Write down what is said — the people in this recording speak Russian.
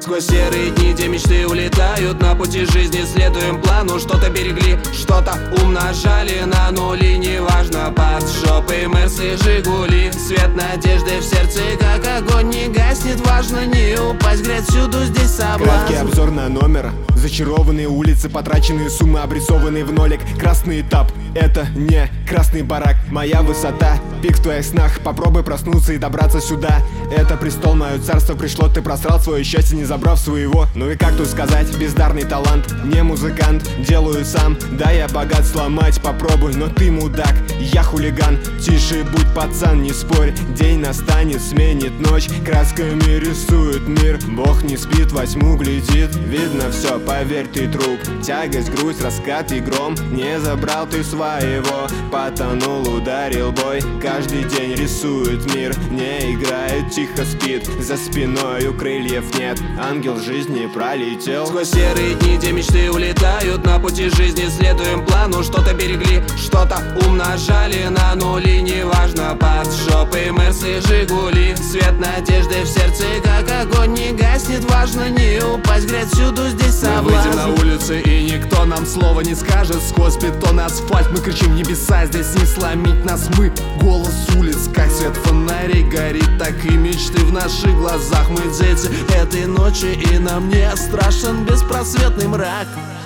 Сквозь серые дни, где мечты улетают, на пути жизни следуем плану. Что-то берегли, что-то умножали на нули. Неважно, под жопой Мерсы, Жигули. Свет надежды в сердце, как огонь, не гаснет. Важно не упасть, греть всюду здесь соблазн. Краткий обзор на номер. Зачарованные улицы, потраченные суммы, обрисованные в нолик. Красный этап, это не красный барак. Моя высота, пик в твоих снах. Попробуй проснуться и добраться сюда. Это престол, мое царство пришло. Ты просрал свое счастье, не забрав своего. Ну и как тут сказать, бездарный талант. Не музыкант, делаю сам. Да, я богат, сломать попробуй, но ты мудак, я хулиган. Тише будь, пацан, не спорь. День настанет, сменит ночь. Красками рисует мир. Бог не спит, во тьму глядит. Видно все, поверь, ты труп. Тягость, грусть, раскат и гром. Не забрал ты своего. Потонул, ударил бой. Каждый день рисует мир. Не играет, тихо спит. За спиною крыльев нет. Ангел жизни пролетел. Сквозь серые дни, где мечты улетают, на пути жизни следуем плану. Что-то берегли, что-то умножали на нули. Неважно, под жопой Мерсы, Жигули. Свет надежды в сердце, как огонь, не гаснет. Важно не упасть, греть всюду здесь соблазн. Мы выйдем на улицы, и никто нам слова не скажет. Сквозь бетон и асфальт мы кричим в небеса. Здесь не сломить нас, мы голос улиц. Как свет фонарей горит, так и мечты в наших глазах. Мы дети этой ночи, и нам не страшен беспросветный мрак.